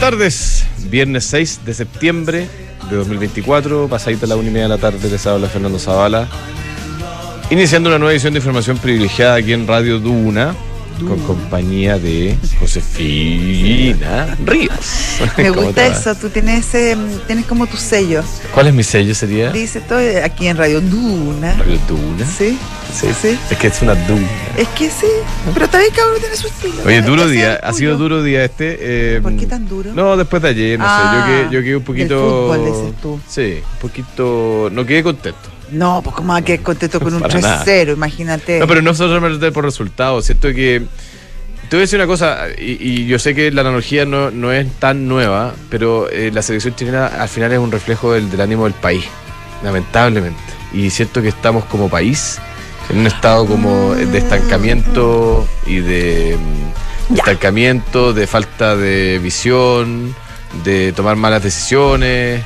tardes, viernes 6 de septiembre de 2024, pasadita la 1:30 de la tarde, les habla Fernando Zavala, iniciando una nueva edición de información privilegiada aquí en Radio Duna, con compañía de Josefina Ríos. Me gusta eso, tú tienes como tu sello. ¿Cuál es mi sello sería? Dice todo aquí en Radio Duna. ¿Radio Duna? Sí. Sí. Es que es una duna. Es que sí, pero también cada uno tiene su estilo. Oye, duro día, ha sido duro día este. ¿Por qué tan duro? No, después de ayer, no sé, yo quedé un poquito... Del fútbol, dices tú. Sí, un poquito... No quedé contento. No, pues como va a quedar contento con un 3-0, imagínate. No, pero no solamente por resultados, siento que... Te voy a decir una cosa, y yo sé que la analogía no es tan nueva, pero la selección chilena al final es un reflejo del ánimo del país, lamentablemente. Y siento que estamos como país en un estado como de estancamiento y de estancamiento, de falta de visión, de tomar malas decisiones,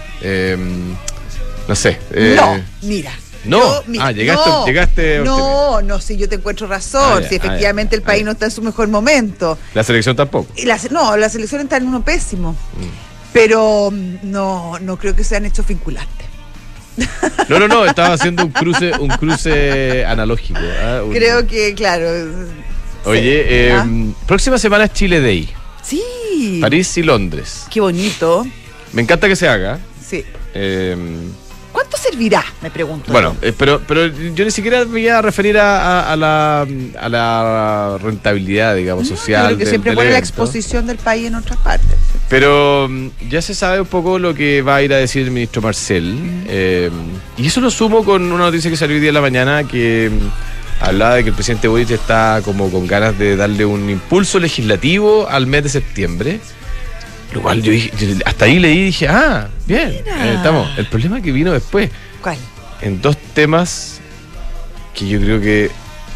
no sé. No, mira. No, llegaste. No, sí, yo te encuentro razón. Si efectivamente el país no está en su mejor momento. La selección tampoco. La selección está en uno pésimo. Pero no creo que sean hechos vinculantes. No, estaba haciendo un cruce analógico. Creo que, claro. Oye, próxima semana es Chile Day. Sí. París y Londres. Qué bonito. Me encanta que se haga. Sí. ¿Cuánto servirá? Me pregunto. Bueno, pero yo ni siquiera me iba a referir a la rentabilidad, digamos, social. Creo que siempre pone la exposición del país en otras partes. Pero ya se sabe un poco lo que va a ir a decir el ministro Marcel. Y eso lo sumo con una noticia que salió hoy día en la mañana que hablaba de que el presidente Boric está como con ganas de darle un impulso legislativo al mes de septiembre. Lo cual yo hasta ahí leí y dije, bien, estamos. El problema que vino después. ¿Cuál? En dos temas que yo creo que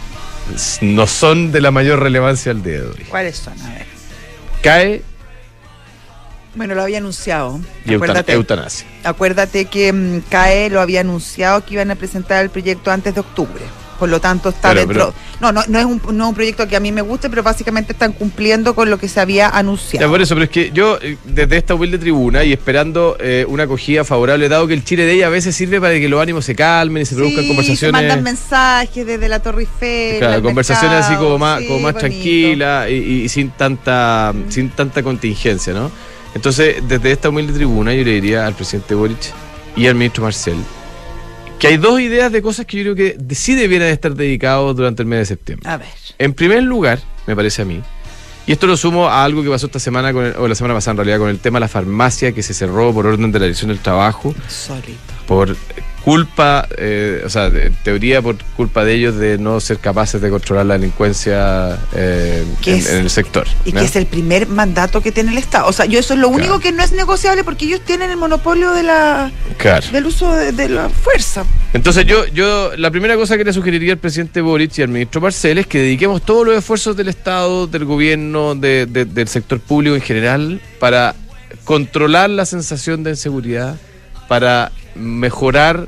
no son de la mayor relevancia al día de hoy. ¿Cuáles son? A ver. CAE. Bueno, lo había anunciado. Y eutanasia. Acuérdate que CAE lo había anunciado que iban a presentar el proyecto antes de octubre. Por lo tanto, está dentro. No es un proyecto que a mí me guste, pero básicamente están cumpliendo con lo que se había anunciado. Ya, por eso, pero es que yo, desde esta humilde tribuna y esperando una acogida favorable, dado que el Chile Day a veces sirve para que los ánimos se calmen y se produzcan conversaciones. Se mandan mensajes desde la Torre Eiffel. Claro, conversaciones mercado, así como más bonito. tranquilas y sin tanta contingencia, ¿no? Entonces, desde esta humilde tribuna, yo le diría al presidente Boric y al ministro Marcel que hay dos ideas de cosas que yo creo que sí debieran estar dedicados durante el mes de septiembre. A ver. En primer lugar, me parece a mí, y esto lo sumo a algo que pasó esta semana, o la semana pasada en realidad, con el tema de la farmacia que se cerró por orden de la Dirección del Trabajo. Solito. Por culpa, en teoría por culpa de ellos de no ser capaces de controlar la delincuencia en el sector. Y que es el primer mandato que tiene el Estado. O sea, eso es lo único que no es negociable porque ellos tienen el monopolio de del uso de la fuerza. Entonces yo la primera cosa que le sugeriría al presidente Boric y al ministro Marcel es que dediquemos todos los esfuerzos del Estado, del gobierno, del sector público en general, para controlar la sensación de inseguridad, para mejorar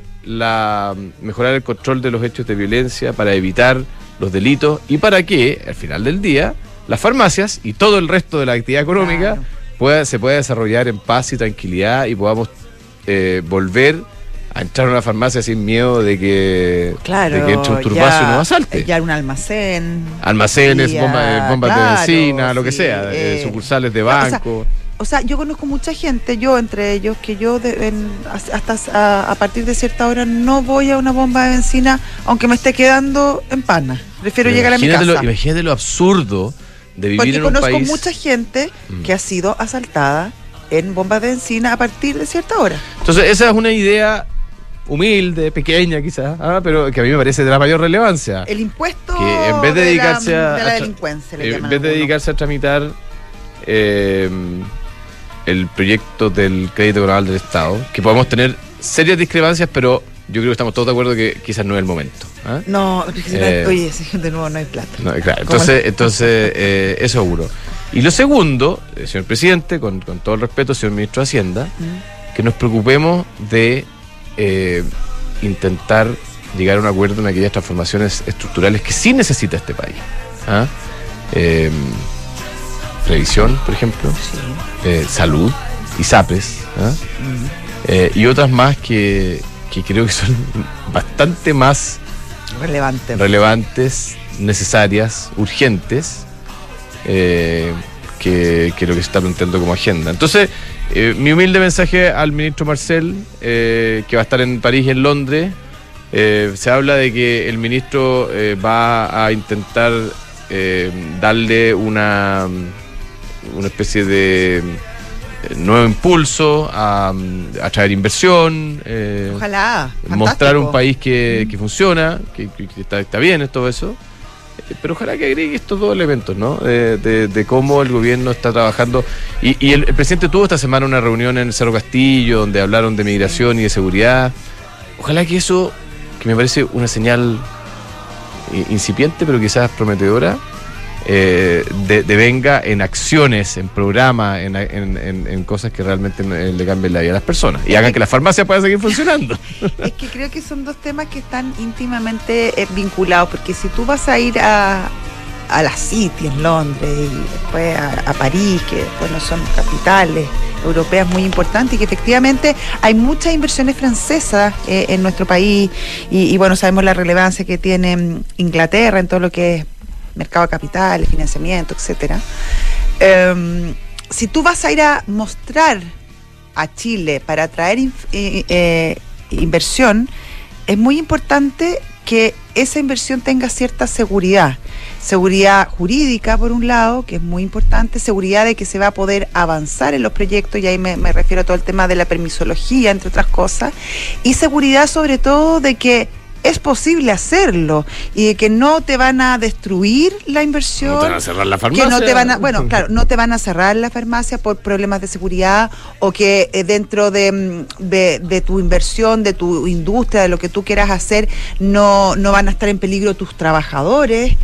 el control de los hechos de violencia, para evitar los delitos y para que, al final del día, las farmacias y todo el resto de la actividad económica se pueda desarrollar en paz y tranquilidad y podamos volver a entrar a una farmacia sin miedo de que entre un turbazo y nos asalte. Ya un almacén. Almacenes, bombas de benzina, lo que sea, sucursales de banco. O sea, yo conozco mucha gente, yo entre ellos, que hasta a partir de cierta hora no voy a una bomba de benzina, aunque me esté quedando en pana. Prefiero llegar a mi casa. Imagínate lo absurdo de vivir en un país. Porque conozco mucha gente que ha sido asaltada en bombas de benzina a partir de cierta hora. Entonces, esa es una idea humilde, pequeña quizás, pero que a mí me parece de la mayor relevancia. El impuesto que en vez de dedicarse de la delincuencia, en vez de dedicarse a tramitar el proyecto del crédito global del Estado, que podemos tener serias discrepancias, pero yo creo que estamos todos de acuerdo que quizás no es el momento. No, oye, de nuevo no hay plata. No, claro, entonces eso seguro. Y lo segundo, señor presidente, con todo el respeto, señor ministro de Hacienda, que nos preocupemos de intentar llegar a un acuerdo en aquellas transformaciones estructurales que sí necesita este país. previsión, por ejemplo, Sí. salud, ISAPRES, y otras más que creo que son bastante más relevantes, necesarias, urgentes, que lo que se está planteando como agenda. Entonces, mi humilde mensaje al ministro Marcel, que va a estar en París y en Londres. Se habla de que el ministro va a intentar darle una especie de nuevo impulso a traer inversión, ojalá, mostrar un país que funciona, que está bien, todo eso. Pero ojalá que agregue estos dos elementos, ¿no? De cómo el gobierno está trabajando. Y el presidente tuvo esta semana una reunión en el Cerro Castillo donde hablaron de migración y de seguridad. Ojalá que eso, que me parece una señal incipiente, pero quizás prometedora, devenga en acciones, en programas, en cosas que realmente le cambien la vida a las personas y hagan que la farmacia pueda seguir funcionando. Es que creo que son dos temas que están íntimamente vinculados, porque si tú vas a ir a la City en Londres y después a París, que después no son capitales europeas muy importantes, y que efectivamente hay muchas inversiones francesas en nuestro país, y bueno, sabemos la relevancia que tiene Inglaterra en todo lo que es mercado de capitales, financiamiento, etcétera. Si tú vas a ir a mostrar a Chile para atraer inversión, es muy importante que esa inversión tenga cierta seguridad jurídica, por un lado, que es muy importante, seguridad de que se va a poder avanzar en los proyectos, y ahí me refiero a todo el tema de la permisología, entre otras cosas, y seguridad sobre todo de que es posible hacerlo y de que no te van a destruir la inversión. No te van a cerrar la farmacia. Que no te van a, bueno, claro, no te van a cerrar la farmacia por problemas de seguridad, o que dentro de tu inversión, de tu industria, de lo que tú quieras hacer, no van a estar en peligro tus trabajadores,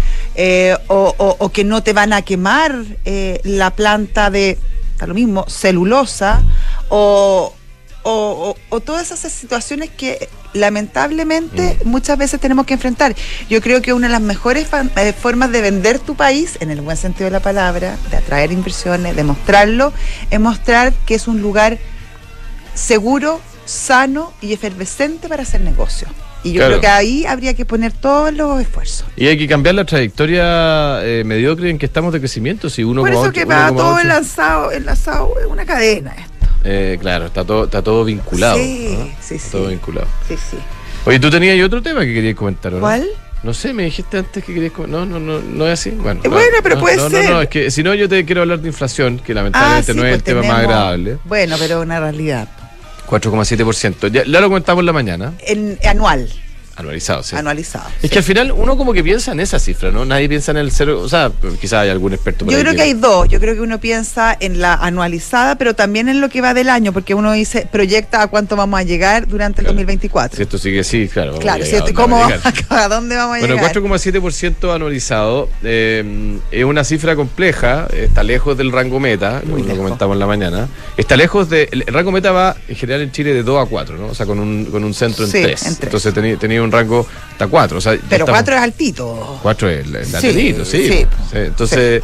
o que no te van a quemar la planta de, a lo mismo, celulosa, o todas esas situaciones que lamentablemente muchas veces tenemos que enfrentar. Yo creo que una de las mejores formas de vender tu país, en el buen sentido de la palabra, de atraer inversiones, de mostrarlo, es mostrar que es un lugar seguro, sano y efervescente para hacer negocios. Y yo creo que ahí habría que poner todos los esfuerzos. Y hay que cambiar la trayectoria mediocre en que estamos de crecimiento. Si uno por eso que va todo enlazado, es una cadena esto. Claro, está todo vinculado. Sí, ¿no? Sí. Todo vinculado. Sí. Oye, tú tenías otro tema que querías comentar, ¿no? ¿Cuál? No sé, me dijiste antes que querías comentar. No es así. Bueno, pero puede ser. No, es que si no, yo te quiero hablar de inflación, que lamentablemente no es el tema más agradable. Bueno, pero una realidad. 4,7%. Ya lo comentamos en la mañana. Anual. Anualizado, sí. Anualizado. Es que al final uno como que piensa en esa cifra, ¿no? Nadie piensa en el cero, o sea, quizás hay algún experto por Yo ahí creo que hay dos. Yo creo que uno piensa en la anualizada, pero también en lo que va del año, porque uno proyecta a cuánto vamos a llegar durante el 2024. Si esto sigue así, claro. Claro, ¿a dónde vamos a llegar? Bueno, 4,7% anualizado es una cifra compleja, está lejos del rango meta, lo comentamos en la mañana. Está lejos el rango meta va en general en Chile de 2 a 4, ¿no? O sea, con un centro en 3. Entonces tenía un rango hasta 4. O sea, pero 4 es altito. 4 es altito, sí. Entonces,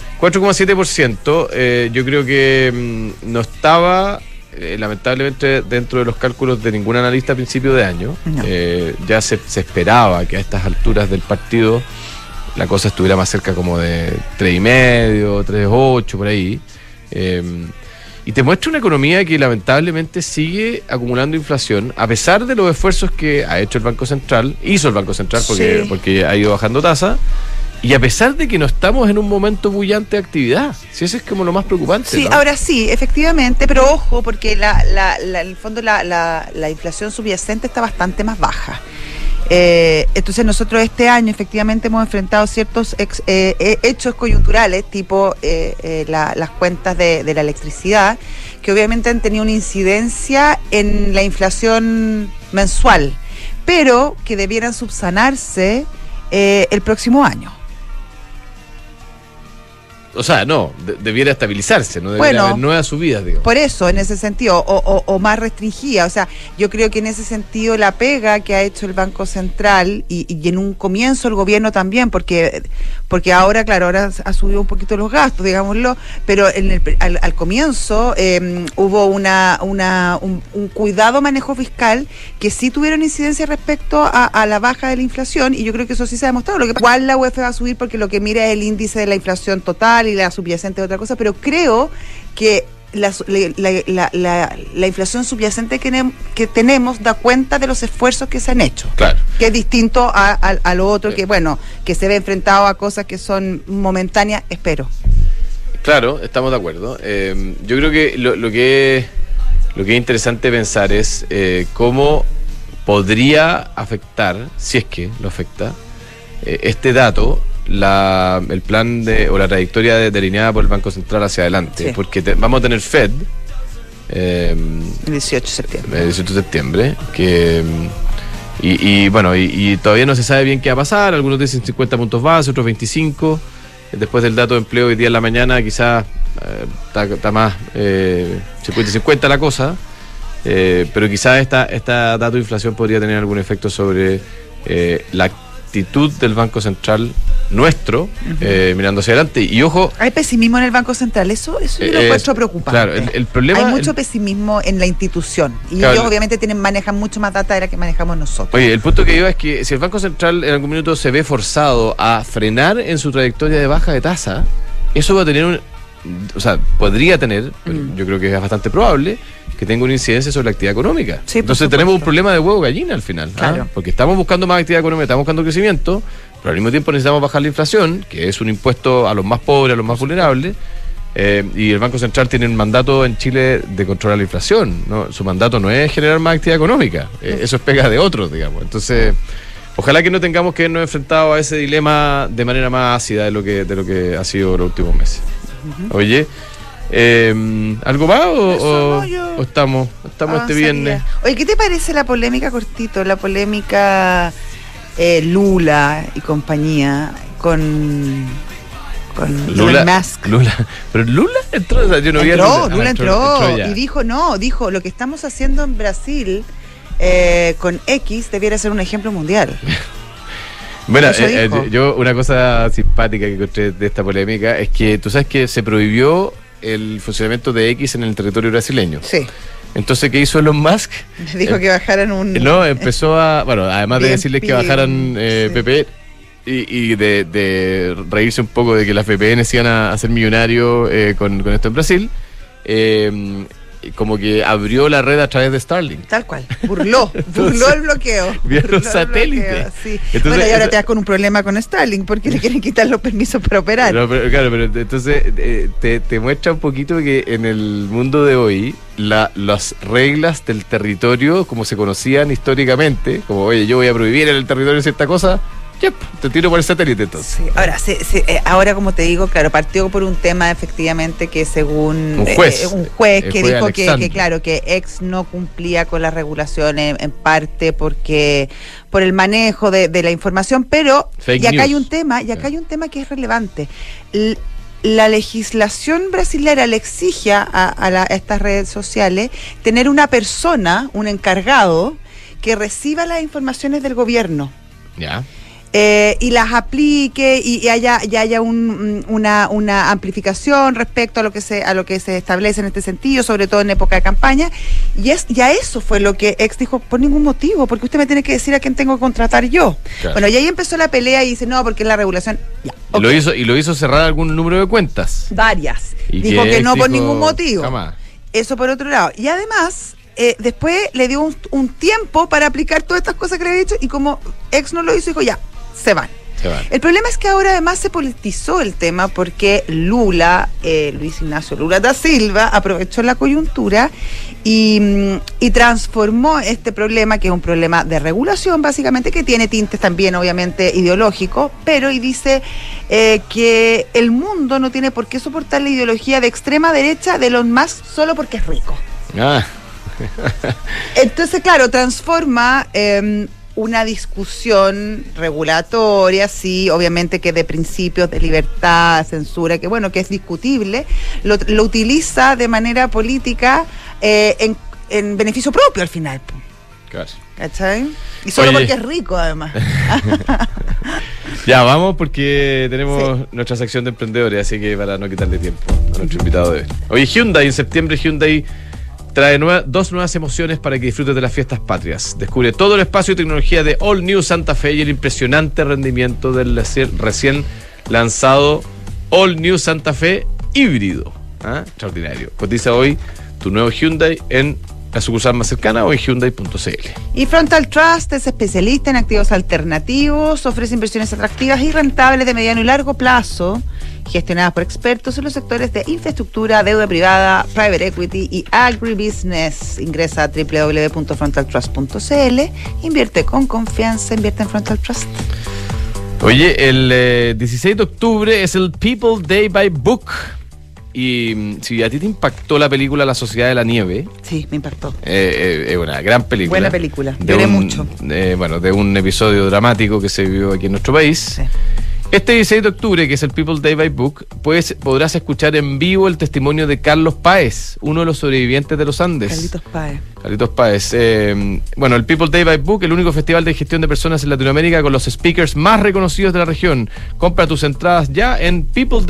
4,7%, yo creo que no estaba lamentablemente dentro de los cálculos de ningún analista a principio de año. No. Ya se esperaba que a estas alturas del partido la cosa estuviera más cerca como de 3,5, 3,8 por ahí. Y te muestra una economía que lamentablemente sigue acumulando inflación, a pesar de los esfuerzos que ha hecho el Banco Central, porque ha ido bajando tasa, y a pesar de que no estamos en un momento bullante de actividad. Si eso es como lo más preocupante. Sí, ¿no? Ahora sí, efectivamente, pero ojo, porque en el fondo la inflación subyacente está bastante más baja. Entonces nosotros este año efectivamente hemos enfrentado ciertos hechos coyunturales, tipo las cuentas de la electricidad, que obviamente han tenido una incidencia en la inflación mensual, pero que debieran subsanarse el próximo año. O sea, no, debiera estabilizarse, no debiera haber nuevas subidas, digamos. Por eso, en ese sentido, o más restringida. O sea, yo creo que en ese sentido la pega que ha hecho el Banco Central y en un comienzo el gobierno también, porque ahora, claro, ahora ha subido un poquito los gastos, digámoslo, pero al comienzo hubo un cuidado manejo fiscal que sí tuvieron incidencia respecto a la baja de la inflación, y yo creo que eso sí se ha demostrado. Lo que igual la UEF va a subir porque lo que mira es el índice de la inflación total y la subyacente es otra cosa, pero creo que la inflación subyacente que tenemos da cuenta de los esfuerzos que se han hecho. Claro. Que es distinto a lo otro, que bueno, que se ve enfrentado a cosas que son momentáneas, espero. Claro, estamos de acuerdo. Yo creo que lo que es interesante pensar es cómo podría afectar, si es que lo afecta, este dato, el plan o la trayectoria delineada por el Banco Central hacia adelante, sí. Porque vamos a tener Fed el 18 de septiembre. El 18 de septiembre, y todavía no se sabe bien qué va a pasar. Algunos dicen 50 puntos base, otros 25. Después del dato de empleo hoy día en la mañana, quizás está más 50-50 la cosa, pero quizás esta dato de inflación podría tener algún efecto sobre la actitud del Banco Central nuestro, mirando hacia adelante. Y ojo, hay pesimismo en el Banco Central, eso yo lo encuentro preocupante. Claro, el problema, hay mucho pesimismo en la institución, y claro, ellos obviamente manejan mucho más data de la que manejamos nosotros. Oye, el punto que iba es que si el Banco Central en algún minuto se ve forzado a frenar en su trayectoria de baja de tasa, eso va a tener podría tener, yo creo que es bastante probable, que tenga una incidencia sobre la actividad económica. Sí, entonces tenemos un problema de huevo gallina al final, claro. Porque estamos buscando más actividad económica, estamos buscando crecimiento, pero al mismo tiempo necesitamos bajar la inflación, que es un impuesto a los más pobres, a los más vulnerables, y el Banco Central tiene un mandato en Chile de controlar la inflación, ¿no? Su mandato no es generar más actividad económica, eso es pega de otros, digamos. Entonces, ojalá que no tengamos que vernos enfrentados a ese dilema de manera más ácida de lo que ha sido los últimos meses. Oye, ¿algo más o estamos este viernes? Oye, ¿qué te parece la polémica, cortito, la polémica Lula y compañía con Lula, Musk? Pero Lula entró, o sea, yo no vi a Lula. Lula entró y dijo lo que estamos haciendo en Brasil con X debiera ser un ejemplo mundial. Bueno, yo una cosa simpática que encontré de esta polémica es que tú sabes que se prohibió el funcionamiento de X en el territorio brasileño. Sí. Entonces, ¿qué hizo Elon Musk? Dijo que bajaran No, empezó además de decirles que bajaran VPN y de reírse un poco de que las VPN se iban a hacer millonarios con esto en Brasil, como que abrió la red a través de Starlink. Tal cual, burló el bloqueo. Vieron satélites. Sí. Entonces, y ahora te das con un problema con Starlink porque le quieren quitar los permisos para operar. Pero entonces te muestra un poquito que en el mundo de hoy las reglas del territorio, como se conocían históricamente, como, oye, yo voy a prohibir en el territorio cierta cosa, te tiro por el satélite entonces. Sí. Ahora, como te digo, claro, partió por un tema efectivamente que según un juez que dijo que X no cumplía con las regulaciones en parte por el manejo de la información, pero acá hay un tema que es relevante. La legislación brasilera le exige a estas redes sociales tener una persona, un encargado que reciba las informaciones del gobierno. Ya. Y las aplique y haya una amplificación respecto a lo que se establece en este sentido, sobre todo en época de campaña, y a eso fue lo que X dijo: por ningún motivo, porque usted me tiene que decir a quién tengo que contratar yo. Claro. Bueno, y ahí empezó la pelea y dice, no, porque es la regulación. Ya, okay. Lo hizo cerrar algún número de cuentas. Varias. Dijo que no por ningún motivo. Jamás. Eso por otro lado. Y además, después le dio un tiempo para aplicar todas estas cosas que le había dicho, y como X no lo hizo, dijo, ya, se van. El problema es que ahora además se politizó el tema porque Luis Ignacio Lula da Silva, aprovechó la coyuntura y transformó este problema, que es un problema de regulación básicamente, que tiene tintes también obviamente ideológicos, y dice que el mundo no tiene por qué soportar la ideología de extrema derecha de Elon Musk solo porque es rico. Entonces, claro, transforma una discusión regulatoria, sí, obviamente que de principios de libertad, censura, que bueno, que es discutible, lo utiliza de manera política en beneficio propio al final. Claro. ¿Cachai? Y solo porque es rico, además. Ya, vamos porque tenemos nuestra sección de emprendedores, así que para no quitarle tiempo a nuestro invitado de hoy. Oye, Hyundai, en septiembre Hyundai trae dos nuevas emociones para que disfrutes de las fiestas patrias. Descubre todo el espacio y tecnología de All New Santa Fe y el impresionante rendimiento del recién lanzado All New Santa Fe híbrido. Extraordinario. Cotiza hoy tu nuevo Hyundai en la sucursal más cercana o en Hyundai.cl. Y Frontal Trust es especialista en activos alternativos, ofrece inversiones atractivas y rentables de mediano y largo plazo, gestionadas por expertos en los sectores de infraestructura, deuda privada, private equity y agribusiness. Ingresa a www.frontaltrust.cl. Invierte con confianza, invierte en Frontal Trust. Oye, el 16 de octubre es el People Day by Book. Y si a ti te impactó la película La Sociedad de la Nieve. Sí, me impactó. Es una gran película. Buena película, lloré mucho. De un episodio dramático que se vivió aquí en nuestro país. Sí. Este 16 de octubre, que es el People Day by Book, podrás escuchar en vivo el testimonio de Carlos Páez, uno de los sobrevivientes de los Andes. Carlitos Páez. El People Day by Book, el único festival de gestión de personas en Latinoamérica con los speakers más reconocidos de la región. Compra tus entradas ya en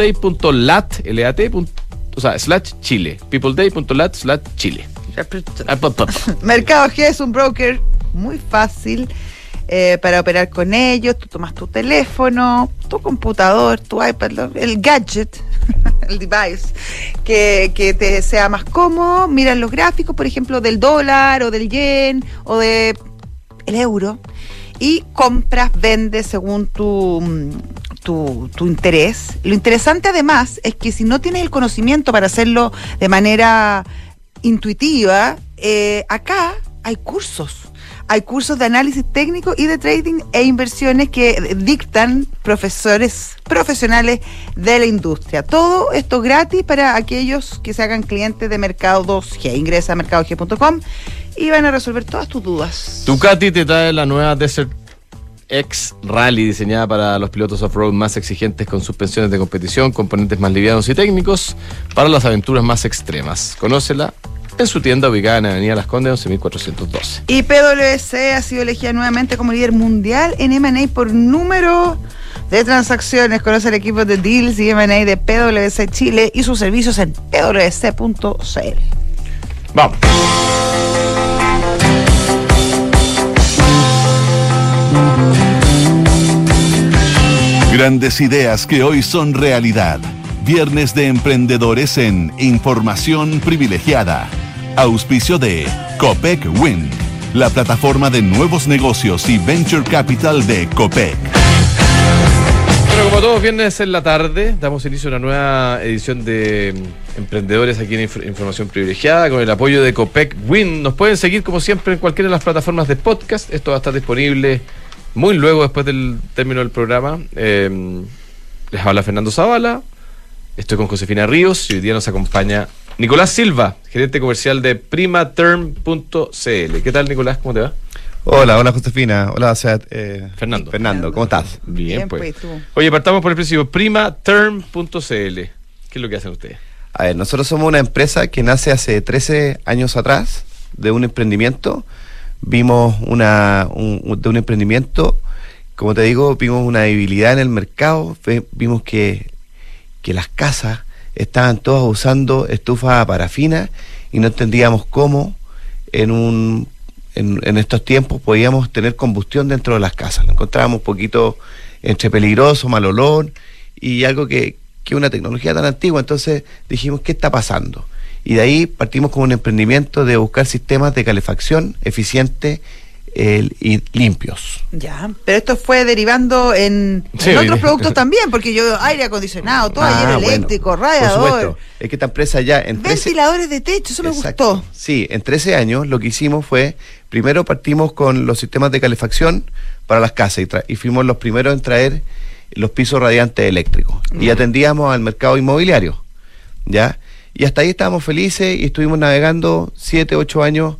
peopleday.lat/Chile. peopleday.lat/Chile. Mercado G es un broker muy fácil para operar con ellos. Tú tomas tu teléfono, tu computador, tu iPad, el gadget, el device que te sea más cómodo. Miras los gráficos, por ejemplo, del dólar o del yen o del euro y compras, vendes según tu interés. Lo interesante además es que si no tienes el conocimiento para hacerlo de manera intuitiva, acá hay cursos. Hay cursos de análisis técnico y de trading e inversiones que dictan profesores profesionales de la industria. Todo esto gratis para aquellos que se hagan clientes de Mercado 2G. Ingresa a mercadog.com y van a resolver todas tus dudas. Ducati te trae la nueva Desert X Rally, diseñada para los pilotos off-road más exigentes, con suspensiones de competición, componentes más livianos y técnicos para las aventuras más extremas. Conócela en su tienda ubicada en Avenida Las Condes 11.412. Y PwC ha sido elegida nuevamente como líder mundial en M&A por número de transacciones. Conoce el equipo de Deals y M&A de PwC Chile y sus servicios en pwc.cl. Vamos. Grandes ideas que hoy son realidad. Viernes de Emprendedores en Información Privilegiada. Auspicio de Copec Wind, la plataforma de nuevos negocios y venture capital de Copec. Bueno, como todos viernes en la tarde, damos inicio a una nueva edición de Emprendedores aquí en Información Privilegiada con el apoyo de Copec Wind. Nos pueden seguir como siempre en cualquiera de las plataformas de podcast. Esto va a estar disponible muy luego después del término del programa. Les habla Fernando Zavala. Estoy con Josefina Ríos y hoy día nos acompaña Nicolás Silva, gerente comercial de primaterm.cl. ¿Qué tal, Nicolás? ¿Cómo te va? Hola Josefina. Hola, Fernando, ¿cómo estás? Bien, pues. Oye, partamos por el principio. primaterm.cl. ¿Qué es lo que hacen ustedes? A ver, nosotros somos una empresa que nace hace 13 años atrás de un emprendimiento. Vimos de un emprendimiento, como te digo, vimos una debilidad en el mercado. Vimos que las casas estaban todas usando estufa a parafina y no entendíamos cómo en estos tiempos podíamos tener combustión dentro de las casas. Lo encontrábamos un poquito entre peligroso, mal olor y algo que una tecnología tan antigua. Entonces dijimos, ¿qué está pasando? Y de ahí partimos con un emprendimiento de buscar sistemas de calefacción eficientes y limpios. Ya, pero esto fue derivando en otros productos también, porque yo aire acondicionado, todo ayer eléctrico, radiador. Por supuesto, es que esta empresa ya ventiladores de techo, eso exacto, me gustó. Sí, en 13 años lo que hicimos fue, primero partimos con los sistemas de calefacción para las casas y fuimos los primeros en traer los pisos radiantes eléctricos y atendíamos al mercado inmobiliario, ¿ya? Y hasta ahí estábamos felices y estuvimos navegando 7, 8 años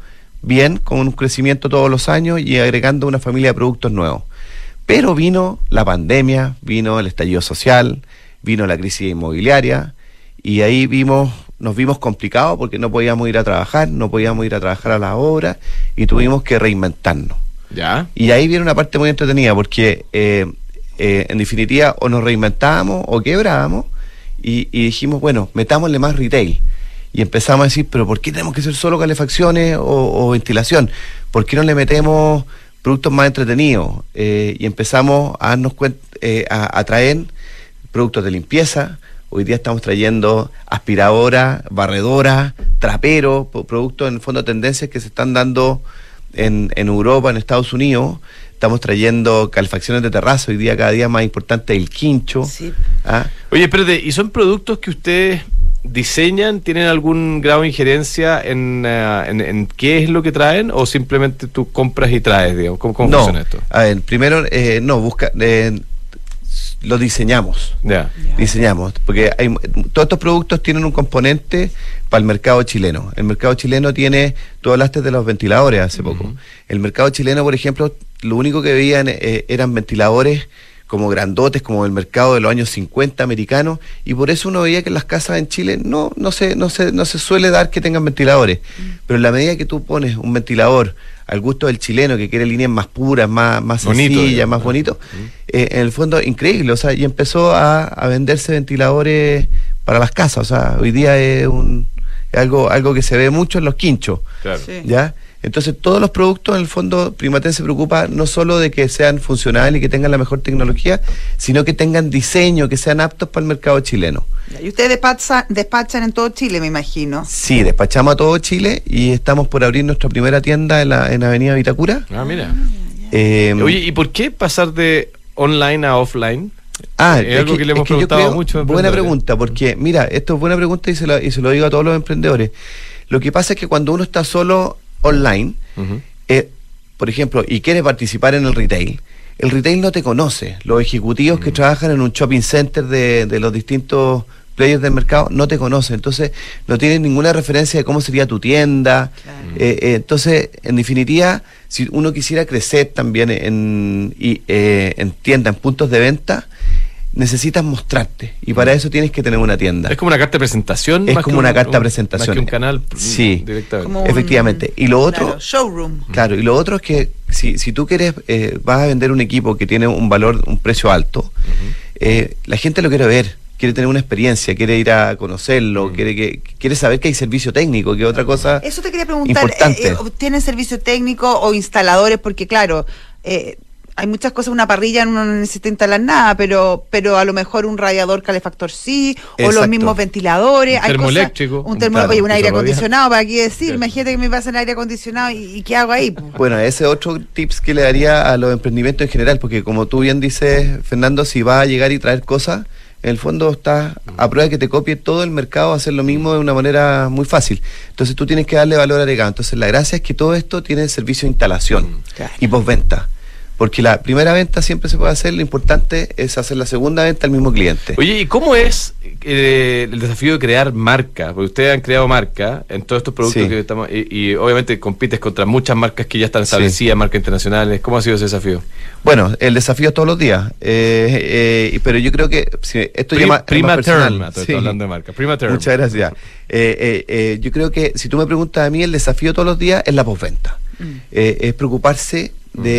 bien, con un crecimiento todos los años y agregando una familia de productos nuevos. Pero vino la pandemia, vino el estallido social, vino la crisis inmobiliaria y ahí nos vimos complicados porque no podíamos ir a trabajar a las obras y tuvimos que reinventarnos. ¿Ya? Y ahí viene una parte muy entretenida porque en definitiva o nos reinventábamos o quebrábamos y dijimos, bueno, metámosle más retail. Y empezamos a decir, pero ¿por qué tenemos que ser solo calefacciones o ventilación? ¿Por qué no le metemos productos más entretenidos? Y empezamos a darnos cuenta, a traer productos de limpieza. Hoy día estamos trayendo aspiradoras, barredoras, traperos, productos en el fondo tendencias que se están dando en Europa, en Estados Unidos. Estamos trayendo calefacciones de terraza, hoy día cada día más importante el quincho. Sí. Oye, espérate, ¿y son productos que ustedes diseñan? ¿Tienen algún grado de injerencia en qué es lo que traen? ¿O simplemente tú compras y traes, digamos? ¿Cómo funciona esto? A ver, primero, lo diseñamos. Diseñamos, porque todos estos productos tienen un componente para el mercado chileno. El mercado chileno tiene, tú hablaste de los ventiladores hace poco. El mercado chileno, por ejemplo, lo único que veían eran ventiladores como grandotes, como el mercado de los años 50 americanos, y por eso uno veía que en las casas en Chile no se suele dar que tengan ventiladores. Pero en la medida que tú pones un ventilador al gusto del chileno, que quiere líneas más puras, más sencillas, más bonito, en el fondo increíble, o sea, y empezó a venderse ventiladores para las casas, o sea, hoy día es algo que se ve mucho en los quinchos, claro. Sí. ¿Ya? Entonces todos los productos, en el fondo, Primaten se preocupa no solo de que sean funcionales y que tengan la mejor tecnología, sino que tengan diseño, que sean aptos para el mercado chileno. Y ustedes despachan en todo Chile, me imagino. Sí, despachamos a todo Chile y estamos por abrir nuestra primera tienda en Avenida Vitacura. Mira. Oye, ¿y por qué pasar de online a offline? Es algo que le hemos preguntado mucho. Buena pregunta, porque mira, esto es buena pregunta y se lo digo a todos los emprendedores. Lo que pasa es que cuando uno está solo online, por ejemplo, y quiere participar en el retail no te conoce. Los ejecutivos que trabajan en un shopping center de los distintos players del mercado no te conocen, entonces no tienen ninguna referencia de cómo sería tu tienda. Claro. Entonces, en definitiva, si uno quisiera crecer también en tienda, en puntos de venta, necesitas mostrarte y para eso tienes que tener una tienda. Es como una carta de presentación. Es como una carta de presentación. Más que un canal. Sí, directamente. Efectivamente. Y lo otro, claro, showroom. Claro, y lo otro es que si tú quieres, vas a vender un equipo que tiene un precio alto, la gente lo quiere ver, quiere tener una experiencia, quiere ir a conocerlo, quiere saber que hay servicio técnico, que es otra cosa. Eso te quería preguntar, importante. ¿tienen servicio técnico o instaladores? Porque claro, hay muchas cosas, una parrilla uno no necesita instalar nada, pero a lo mejor un radiador calefactor sí, Exacto. o los mismos ventiladores, un termoeléctrico, un aire acondicionado, para aquí decir, claro. Imagínate que me pasa el aire acondicionado y ¿qué hago ahí? Bueno, ese es otro tips que le daría a los emprendimientos en general, porque como tú bien dices, Fernando, si va a llegar y traer cosas, en el fondo está a prueba de que te copie todo el mercado, hacer lo mismo de una manera muy fácil. Entonces tú tienes que darle valor agregado. Entonces la gracia es que todo esto tiene servicio de instalación y postventa. Porque la primera venta siempre se puede hacer, lo importante es hacer la segunda venta al mismo cliente. Oye, ¿y cómo es el desafío de crear marca? Porque ustedes han creado marca en todos estos productos que estamos, y obviamente compites contra muchas marcas que ya están establecidas, marcas internacionales. ¿Cómo ha sido ese desafío? Bueno, el desafío es todos los días, pero yo creo que esto llama Primaten, estoy hablando de marca. Primaten. Muchas gracias. Yo creo que si tú me preguntas a mí, el desafío todos los días es la postventa. Es preocuparse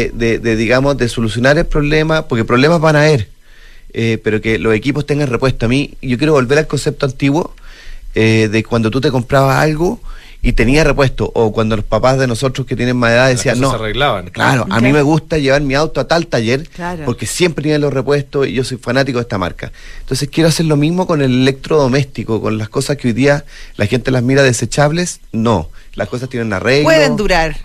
de solucionar el problema, porque problemas van a haber, pero que los equipos tengan repuesto. A mí, yo quiero volver al concepto antiguo de cuando tú te comprabas algo y tenía repuesto, o cuando los papás de nosotros que tienen más edad decían, no, se arreglaban. Claro, a mí me gusta llevar mi auto a tal taller, porque siempre tienen los repuestos y yo soy fanático de esta marca. Entonces quiero hacer lo mismo con el electrodoméstico, con las cosas que hoy día la gente las mira desechables. No, las cosas tienen arreglo. Pueden durar.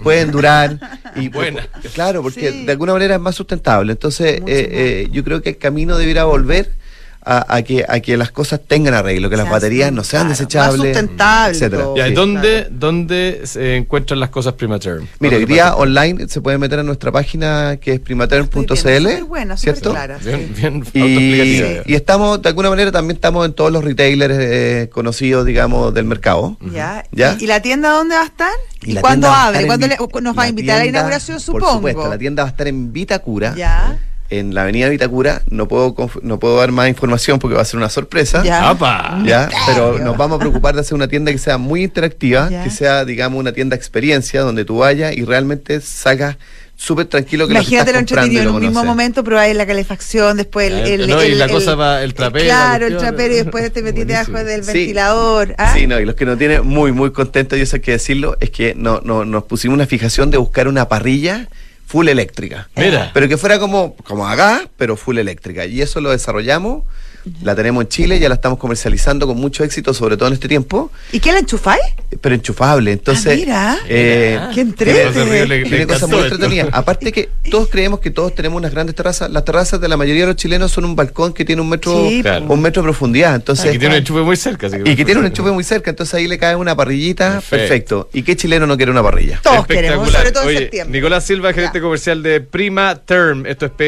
Y claro, porque de alguna manera es más sustentable. Entonces yo creo que el camino debería volver a que las cosas tengan arreglo, que las baterías no sean desechables, más sustentables, etcétera. ¿Y dónde se encuentran las cosas Primaterm? Mira, hoy día online se puede meter en nuestra página que es primaterm.cl, súper buena, súper ¿cierto? clara, sí. Bien autoexplicativa. Y estamos, de alguna manera, también estamos en todos los retailers conocidos, digamos, del mercado. ¿Ya? ¿Ya? ¿Y la tienda dónde va a estar? ¿Y la cuándo tienda abre? va a estar ¿Cuándo nos va a invitar a la inauguración, supongo? Por supuesto, la tienda va a estar en Vitacura. ¿Ya? En la avenida Vitacura. No puedo dar más información porque va a ser una sorpresa. Ya. ¡Apa! ¿Ya? Pero nos vamos a preocupar de hacer una tienda que sea muy interactiva, Ya. que sea, digamos, una tienda experiencia donde tú vayas y realmente salgas súper tranquilo que Imagínate lo lo que estás comprando entretenido, y en lo un mismo conoces. momento probáis la calefacción, después Y la cosa va, el trapero. Claro, la el cuestión. trapero y después te metís debajo Buenísimo. del Sí. ventilador. ¿Ah? Sí, no, y los que nos tienen muy, muy contentos, y eso hay que decirlo, es que nos pusimos una fijación de buscar una parrilla full eléctrica. Mira. Pero que fuera como acá, pero full eléctrica. Y eso lo desarrollamos, la tenemos en Chile, ya la estamos comercializando con mucho éxito, sobre todo en este tiempo, ¿Y qué la enchufáis? pero enchufable. Entonces, mira. eh, Qué entrete. tiene cosas muy entretenidas. Aparte que todos creemos que todos tenemos unas grandes terrazas. Las terrazas de la mayoría de los chilenos son un balcón que tiene un metro, Sí, Claro. un metro de profundidad. Entonces, Y tiene un enchufe muy cerca. y que tiene un enchufe muy cerca, entonces ahí le cae una parrillita, perfecto. ¿Y qué chileno no quiere una parrilla? Todos queremos, Espectacular. sobre todo en Oye, septiembre. Nicolás Silva, gerente Ya. comercial de Primaterm. Esto es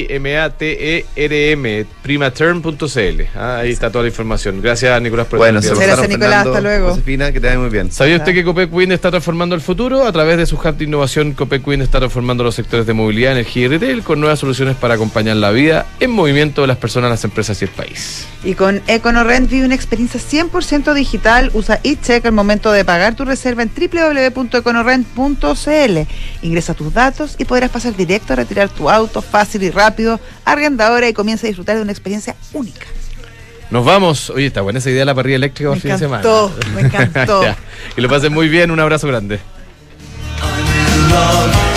PRIMATERM, primaterm.cl. Ahí está toda la información. Gracias, Nicolás, por Bueno, este se envío. Gracias, pasaron, Nicolás, Fernando, hasta luego. Josefina, que te vaya muy bien. ¿Sabía usted que Copec Wind está transformando el futuro? A través de su hub de innovación, Copec Wind está transformando los sectores de movilidad, energía y retail con nuevas soluciones para acompañar la vida en movimiento de las personas, las empresas y el país. Y con EconoRent vive una experiencia 100% digital. Usa eCheck al momento de pagar tu reserva en www.econorent.cl. Ingresa tus datos y podrás pasar directo a retirar tu auto fácil y rápido. Arrenda ahora y comienza a disfrutar de una experiencia única. Nos vamos. Oye, está buena esa idea de la parrilla eléctrica para el fin de semana. Me encantó. Ya. Que lo pasen muy bien. Un abrazo grande. I'm in love.